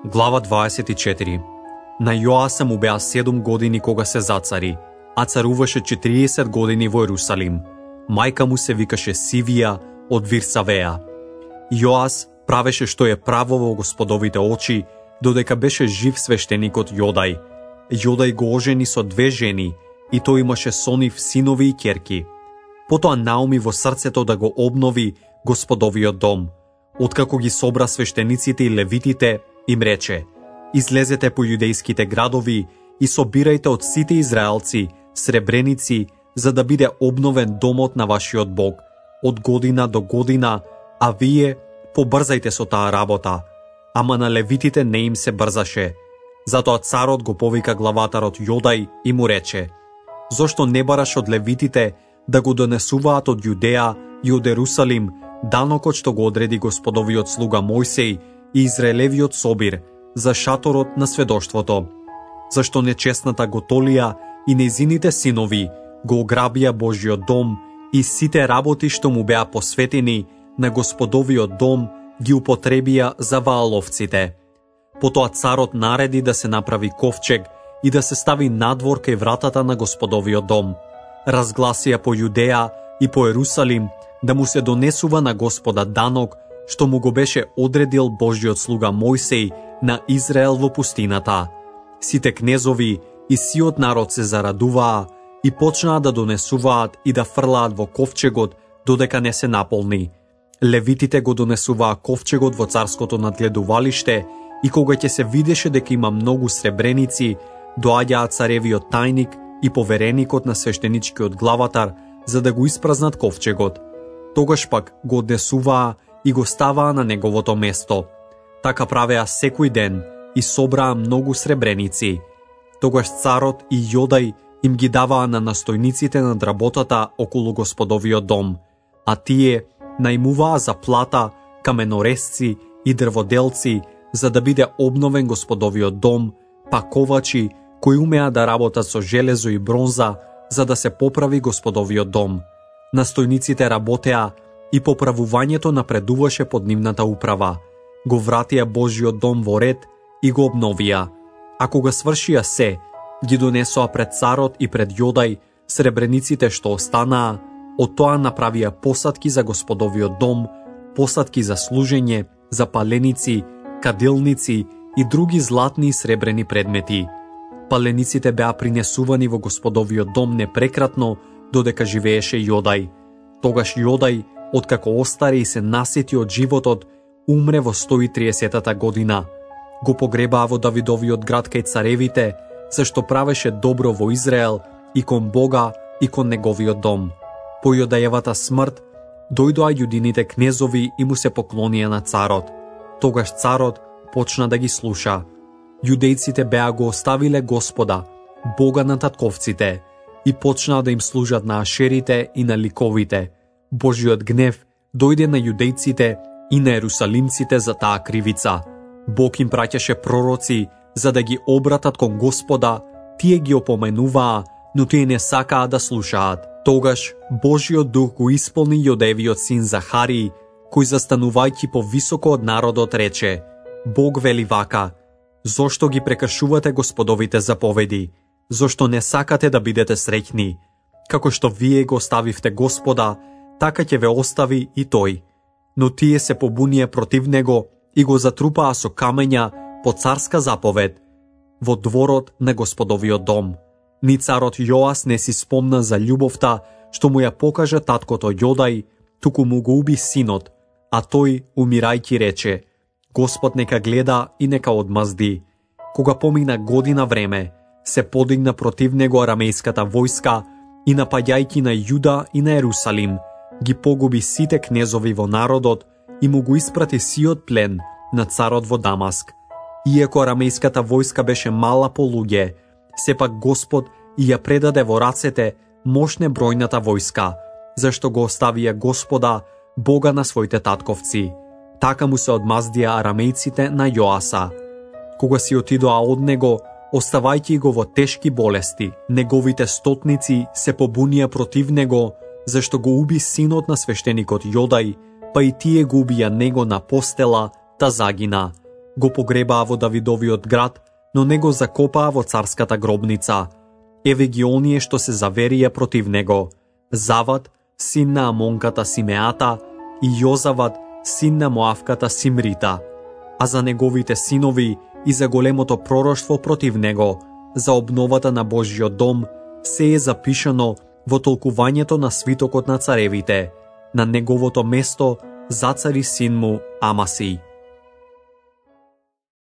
Глава 24. На Јоаса му беа 7 години кога се зацари, а царуваше 40 години во Ерусалим. Мајка му се викаше Сивија од Вирсавеја. Јоас правеше што е право во Господовите очи, додека беше жив свештеникот Јодај. Јодај го ожени со 2 жени и тој имаше со нив синови и ќерки. Потоа науми во срцето да го обнови Господовиот дом. Откако ги собра свештениците и левитите, им рече: излезете по јудејските градови и собирајте од сите израелци сребреници, за да биде обновен домот на вашиот Бог од година до година, а вие побрзајте со таа работа. Ама на левитите не им се брзаше. Затоа царот го повика главатарот Јодај и му рече: зошто не бараш од левитите да го донесуваат од Јудеја и од Ерусалим данокот што го одреди Господовиот слуга Мојсеј и Израелевиот собир за шаторот на сведоштвото? Зашто нечестната Готолија и нејзините синови го ограбија Божиот дом и сите работи што му беа посветени на Господовиот дом ги употребија за вааловците. Потоа царот нареди да се направи ковчег и да се стави надвор кај вратата на Господовиот дом. Разгласија по Јудеја и по Ерусалим да му се донесува на Господа данок, што му го беше одредил Божиот слуга Мојсеј на Израел во пустината. Сите кнезови и сиот народ се зарадуваа и почнаа да донесуваат и да фрлаат во ковчегот додека не се наполни. Левитите го донесуваа ковчегот во царското надгледувалиште и кога ќе се видеше дека има многу сребреници, доаѓаа царевиот тајник и повереникот на свештеничкиот главатар за да го испразнат ковчегот. Тогаш пак го однесуваа и го ставаа на неговото место. Така правеа секој ден и собраа многу сребреници. Тогаш царот и Јодај им ги даваа на настојниците над работата околу Господовиот дом, а тие најмуваа за плата каменорезци и дрводелци за да биде обновен Господовиот дом, па ковачи кои умеа да работат со железо и бронза за да се поправи Господовиот дом. Настојниците работеа и поправувањето напредуваше под нивната управа. Го вратија Божиот дом во ред и го обновија. А кога свршија се, ги донесоа пред царот и пред Јодај сребрениците што останаа, од тоа направија посадки за Господовиот дом, посадки за служење, за паленици, кадилници и други златни и сребрени предмети. Палениците беа принесувани во Господовиот дом непрекратно додека живееше Јодај. Тогаш Јодај, откако остари и се насети од животот, умре во 130-та година. Го погребаа во Давидовиот град кај царевите, зашто правеше добро во Израел и кон Бога и кон неговиот дом. По Јодајевата смрт, дојдоа јудините кнезови и му се поклонија на царот. Тогаш царот почна да ги слуша. Јудејците беа го оставиле Господа, Бога на татковците, и почнаа да им служат на ашерите и на ликовите. Божиот гнев дојде на јудејците и на ерусалимците за таа кривица. Бог им праќаше пророци за да ги обратат кон Господа, тие ги опоменуваа, но тие не сакаа да слушаат. Тогаш Божиот дух го исполни Јодајевиот син Захариј, кој застанувајќи повисоко од народот рече: Бог вели вака: зошто ги прекршувате Господовите заповеди? Зошто не сакате да бидете среќни? Како што вие го оставивте Господа, така ќе ве остави и тој. Но тие се побунија против него и го затрупаа со камења по царска заповед во дворот на Господовиот дом. Ни царот Јоас не си спомна за љубовта што му ја покажа таткото Јодај, туку му го уби синот, а тој, умирајќи, рече: Господ нека гледа и нека одмазди. Кога помина година време, се подигна против него арамејската војска и напаѓајќи на Јуда и на Ерусалим, ги погуби сите кнезови во народот и му го испрати сиот плен на царот во Дамаск. Иако арамејската војска беше мала по луѓе, сепак Господ и ја предаде во рацете мощне бројната војска, зашто го оставија Господа, Бога на своите татковци. Така му се одмаздија арамејците на Јоаса. Кога си отидоа од него, оставајќи го во тешки болести, неговите стотници се побунија против него, зашто го уби синот на свештеникот Јодај, па и тие го убија него на постела, та загина. Го погребаа во Давидовиот град, но не го закопаа во царската гробница. Еве ги оние што се заверија против него: Завад, син на Амонката Симеата, и Јозавад, син на Моавката Симрита. А за неговите синови и за големото пророштво против него, за обновата на Божјиот дом, се е запишано во толкувањето на свитокот на царевите. На неговото место зацари син му Амаси.